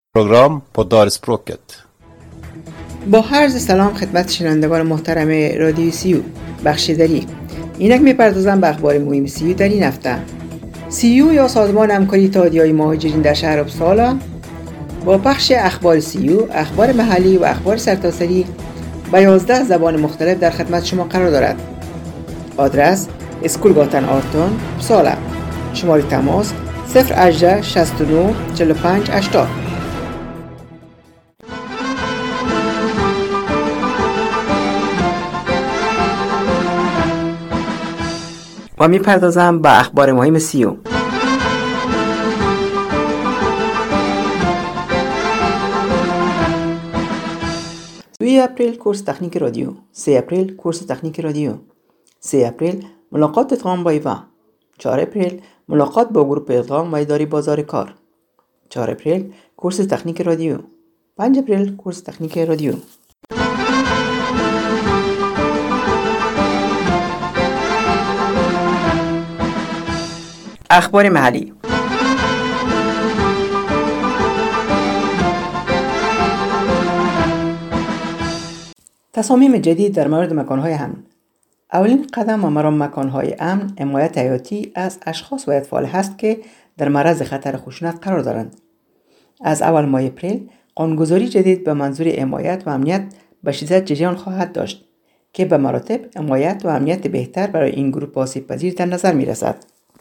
program på Dalspråket. با عرض سلام خدمت شنوندگان محترم رادیو سیو بخشیداری. اینک میپردازم به اخبار مهم سیو در این هفته. سیو یا سازمان همکاری اتحادیه‌های مهاجرین در شهر اپسالا با پخش اخبار سیو، اخبار محلی و اخبار سرتاسری به 11 زبان مختلف در خدمت شما قرار دارد. آدرس اسکولگاتن آرتون اپسالا. شماره تماس 018 69 45 80. و میپردازم به اخبار مهم سیو. 2 اپریل کورس تکنیک رادیو، 3 اپریل کورس تکنیک رادیو، 3 اپریل ملاقات ادغام با ایوا، 4 اپریل ملاقات با گروه ادغام و اداره بازار کار، 4 اپریل کورس تکنیک رادیو، 5 اپریل کورس تکنیک رادیو. اخبار محلی. تصامیم جدید در مورد مکانهای امن. اولین قدم و مرام مکانهای امن حمایت حیاتی از اشخاص و اطفال هست که در معرض خطر خشونت قرار دارند. از اول ماه اپریل قانونگذاری جدید به منظور حمایت و امنیت به شدت جریان خواهد داشت که به مراتب حمایت و امنیت بهتر برای این گروه آسیب‌پذیر در نظر می رسد.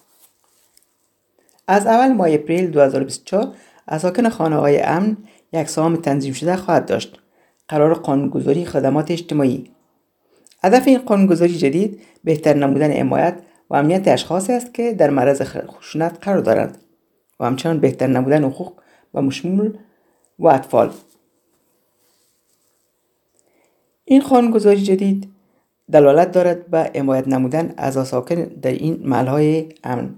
از اول ماه اپریل 2024 از ساکن خانه‌های امن یک سهام تنظیم شده خواهد داشت. قرار قانونگذاری خدمات اجتماعی. هدف این قانونگذاری جدید بهتر نمودن حمایت و امنیت اشخاص است که در معرض خشونت قرار دارند و همچنان بهتر نمودن حقوق و مشمول و اطفال. این قانونگذاری جدید دلالت دارد به حمایت نمودن از ساکن در این محل‌های امن.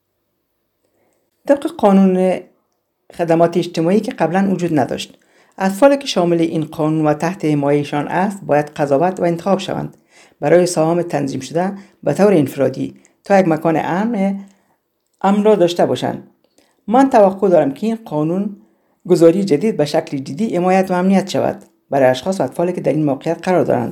طبق قانون خدمات اجتماعی که قبلا وجود نداشت، اطفالی که شامل این قانون و تحت حمایه‌شان است باید قضاوت و انتخاب شوند برای سهام تنظیم شده به طور انفرادی تا یک مکان امن را داشته باشند. من توقع دارم که این قانون گذاری جدید به شکل جدی حمایت و امنیت شود برای اشخاص و اطفالی که در این موقعیت قرار دارند.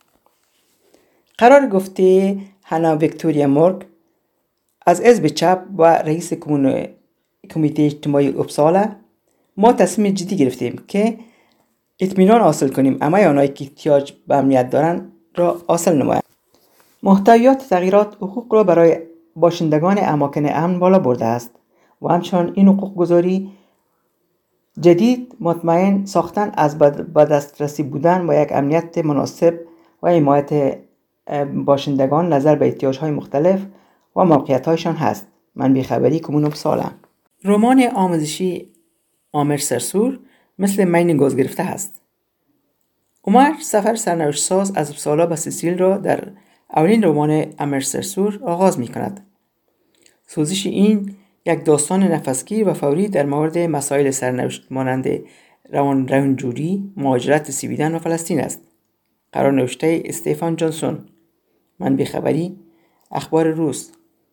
قرار گفته هانا ویکتوریا مورگ از حزب چپ و رئیس کمیته اجتماعی اپسالا، ما تصمیم جدی گرفتیم که اطمینان حاصل کنیم همه آنهایی که احتیاج به امنیت دارند را حاصل نمایند. محتویات تغییرات حقوق را برای باشندگان اماکن امن بالا برده است و همچنان این حقوق گذاری جدید مطمئن ساختن از به دسترسی بودن و یک امنیت مناسب و حمایت باشندگان نظر به احتیاجهای مختلف و موقعیت‌هایشان هست. منبع خبری کمون اپسالا. رمان آموزشی آمر سرسور مثل مین گاز گرفته است. عمر سفر سرنوشت ساز از اپسالا به سیسیل را در اولین رمان آمر سرسور آغاز می کند. سوزش این یک داستان نفسگیر و فوری در مورد مسائل سرنوشت مانند روانجویی، مهاجرت، سیبیدن و فلسطین است. قرار نوشته استفان جانسون. منبع خبری اخبار روز.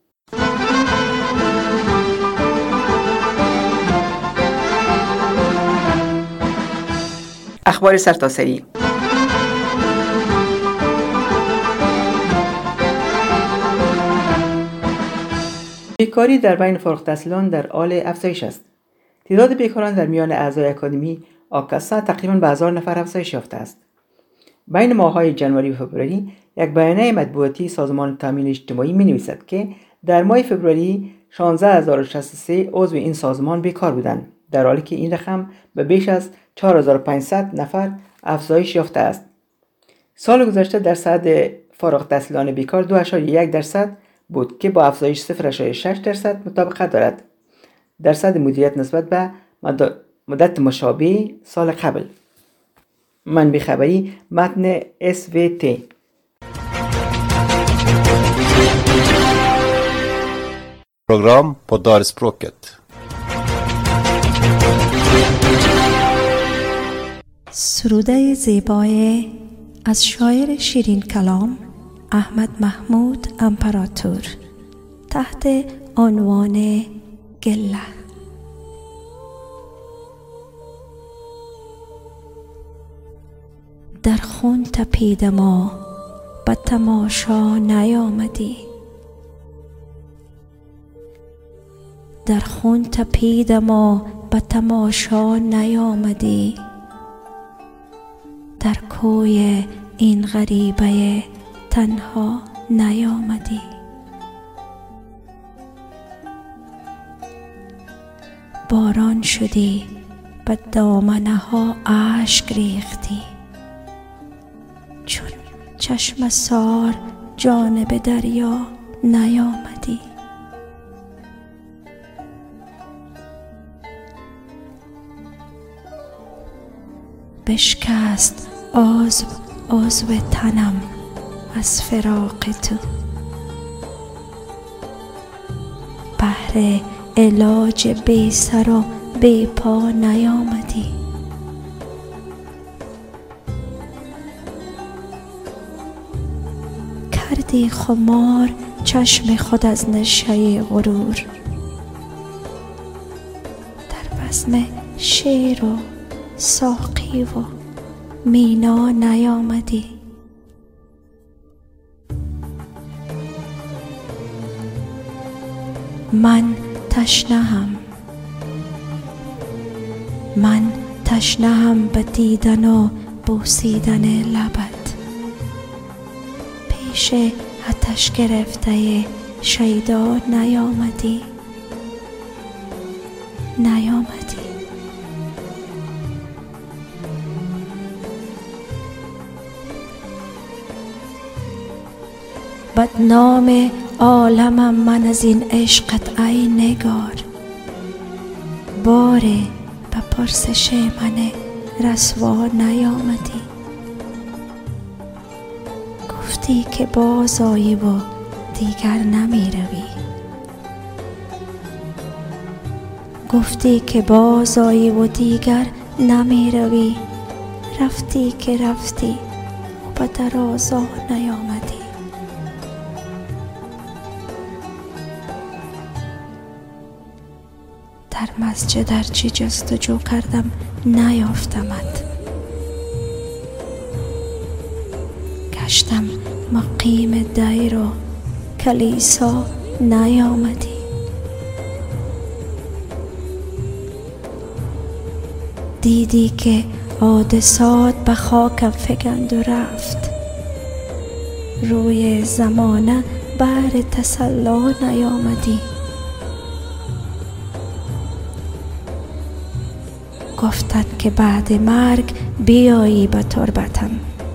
اخبار سرتاسری. بیکاری در بین فارغ التحصیلان در حال افزایش است. تعداد بیکاران در میان اعضای اکادمی آکاسا تقریباً به 1000 نفر افزایش یافته است. بین ماه‌های ژانویه و فوریه یک بیانیه مطبوعاتی سازمان تامین اجتماعی می‌نویسد که در ماه فوریه 16063 عضو این سازمان بیکار بودند، در حالی که این رقم به بیش از 4500 نفر افزایش یافته است. سال گذشته درصد فارغ التحصیلان بیکار 2.1% بود که با افزایش 0.6% مطابقت دارد. درصد مدیریت نسبت به مدت مشابه سال قبل. منبع خبری متن SVT. Program på Dalspråket. سروده زیبای از شاعر شیرین کلام احمد محمود امپراتور تحت عنوان گله. در خون تپیدم و به تماشا نیامدی. در خون تپیدم و به تماشا نیامدی. در کوی این غریبه تنها نیامدی. باران شدی، به دامنه ها اشک ریختی، چون چشم سار جانب دریا نیامدی. بشکست عضو تنم از فراق تو، بهر علاج بی سر و بی پا نیامدی. کردی خمار چشم خود از نشه غرور، در بزم شیر و ساقی و مینا نیامدی. من تشنهم به دیدن و بوسیدن لبت، پیش آتش گرفته شیدا نیامدی. بدنام عالمم من از این عشقت ای نگار، باری به پرسش من رسوا نیامدی. گفتی که باز آیی و دیگر نمی روی، گفتی که باز آیی و دیگر نمی روی. رفتی که رفتی و به درازا نیامدی. در مسجد هرچی جستجو کردم نیافتمت، گشتم مقیم دیر و کلیسا نیامدی. دیدی که حادثات به خاکم فکند و رفت، روی زمانه بر تسلا نیامدی. گفتن که بعد مرگ بیایی به تربتم،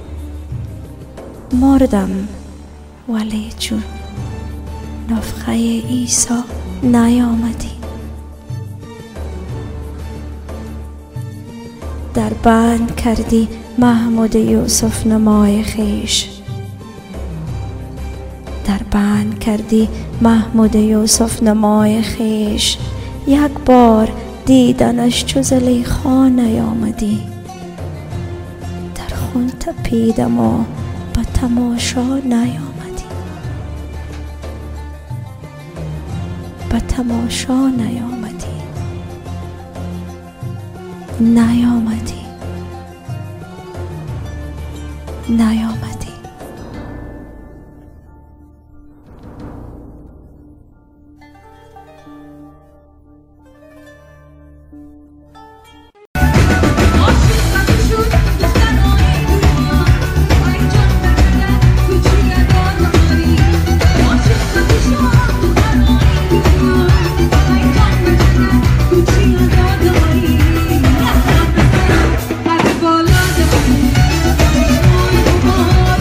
مردم ولی چون نفخه عیسی نیامدی. در بند کردی محمود یوسف نمای خویش، در بند کردی محمود یوسف نمای خویش. یک بار دیدنش چو زلیخا نیامدی. در خون تپیدم و به تماشا نیامدی. به تماشا نیامدی. نیامدی. بالا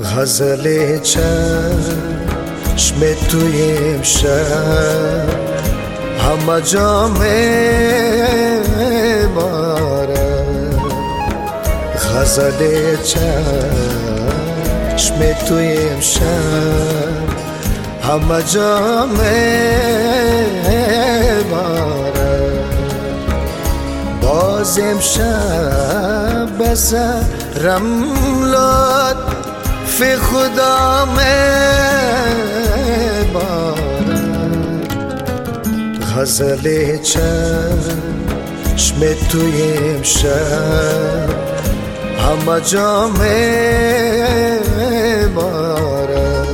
غزل چشم توی امشب همه جا میبارد غزل چشم توی امشب همه جا میبارد باز امشب بسرم لطف خدا میبارد غزل چشم توی امشب همه جا میبارد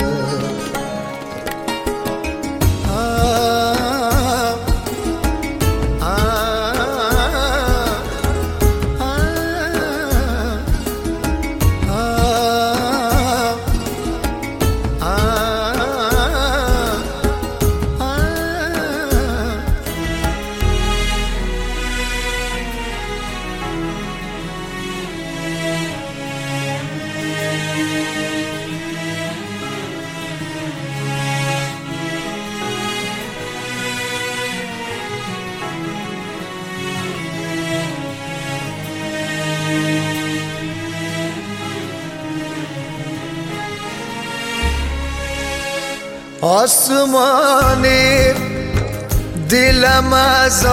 آسمانی دلم از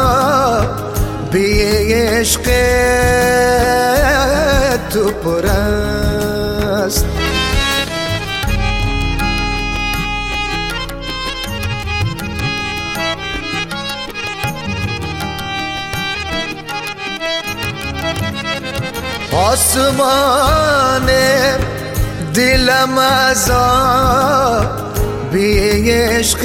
بی عشق تو پر است آسمان دلم از بی عشق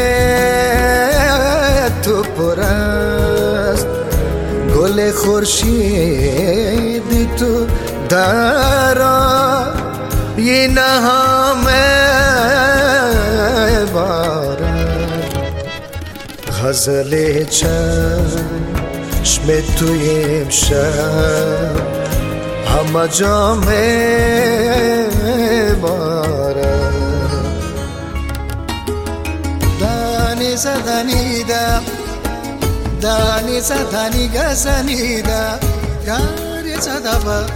تو پر است گل خورشیدی تو در این همه بارد غزل چشم توی امشب همه جا میبارد زدنیده دانی زدنی گزنیده گاری زدبت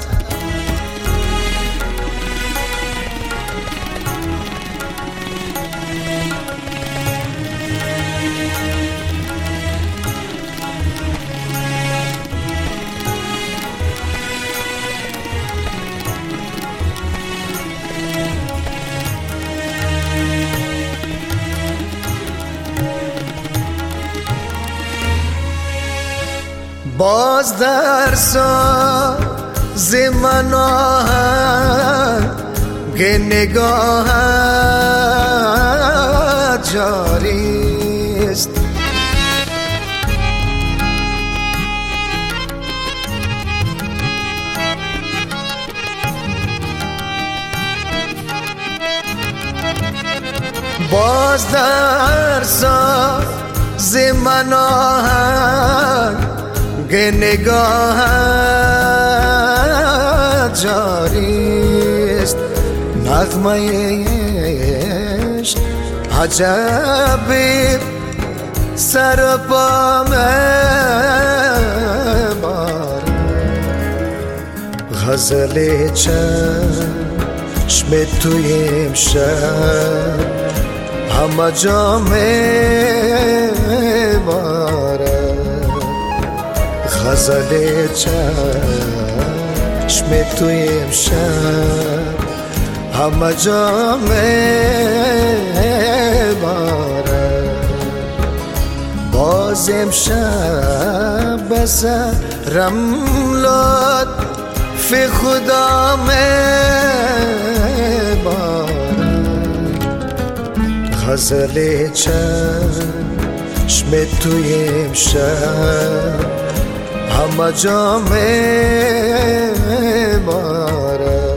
باز در ساز من آهنگ نگاهت جاری است باز در ساز من آهنگ نگاهت جاری است نغمه عشق عجبی سر پا میبارد غزل چشم توی امشب همه جا میبارد غزل چشم توی امشب همه جا میبارد باز امشب بسرم لطف خدا میبارد غزل چشم توی امشب همه جا میبارد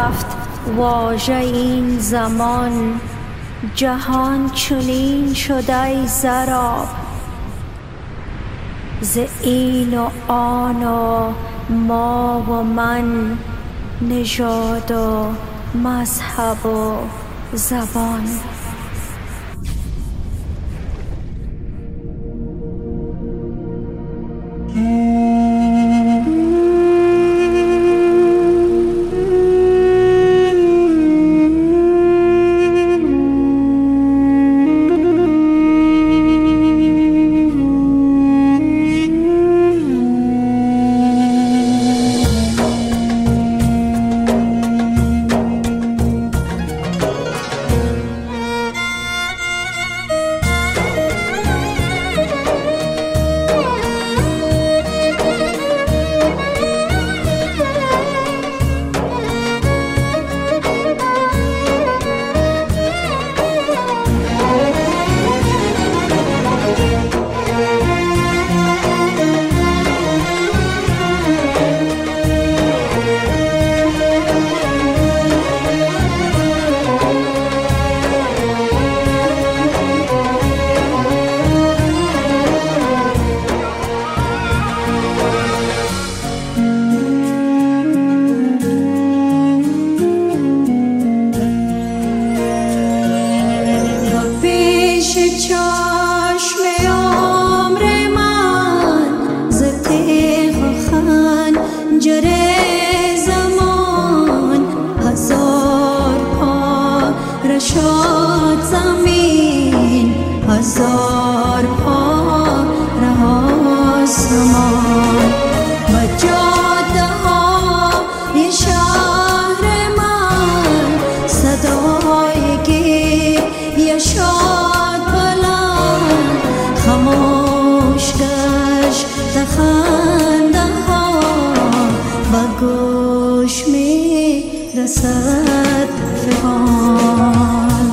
رفت واژه این زمان، جهان چنین شد ای زراب. ز این و آن و ما و من، نژاد و مذهب و زبان. شد زمین، هزار پا رها سمان و جاده های شهر من، صدای گریه شد بلند، خاموش گشت خنده ها و گوش می رسد فغان.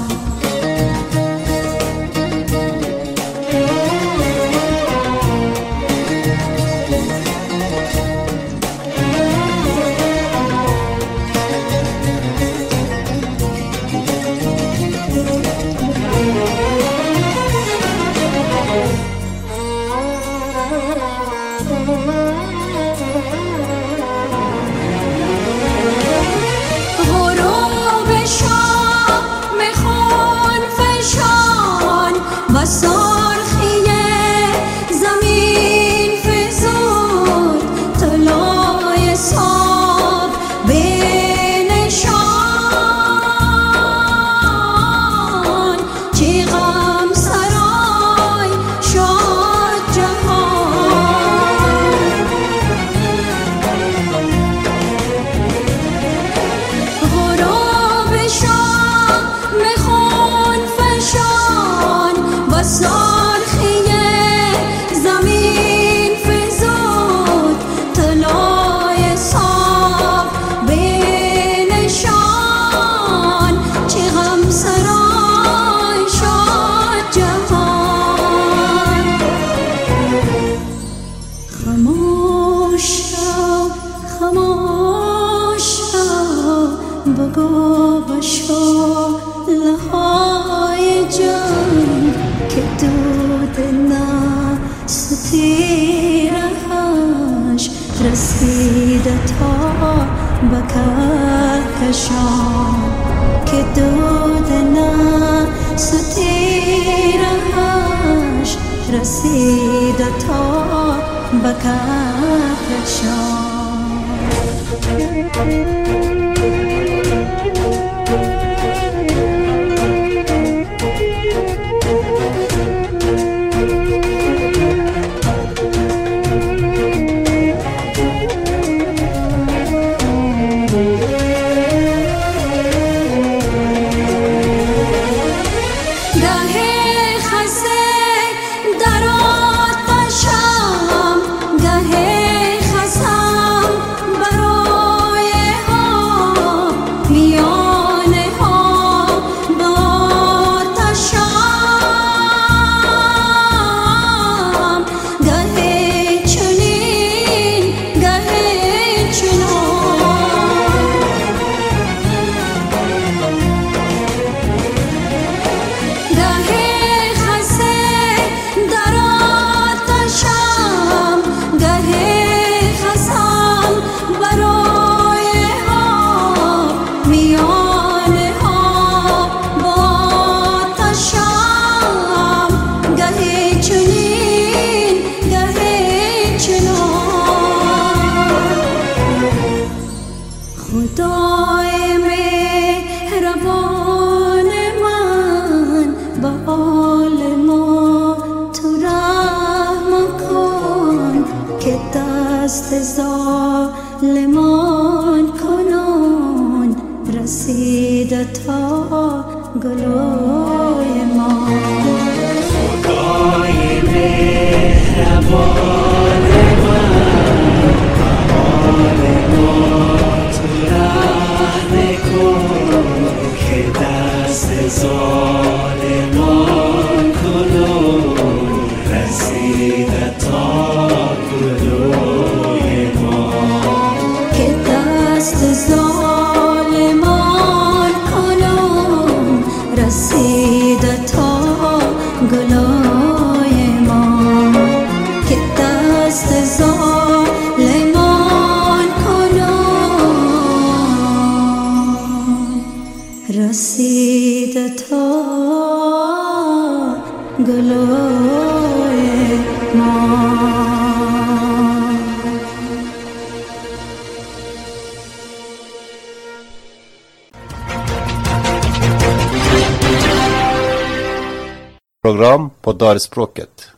بگو بشو لهای جان که دود نستی رهش رسیده تا به کهکشان، که دود نستی رهش رسیده تا به کهکشان. میانه ها دست ظالمان کنون رسیده تا گلوی ما. خدای مهربان من حال ما تو رحم کن که دست ظالمان کنون رسیده تا گلوی ما. که دست ظالمان کنون رسیده تا گلوی ما. که دست ظالمان کنون رسیده تا گلوی ما. Program på Darspråket.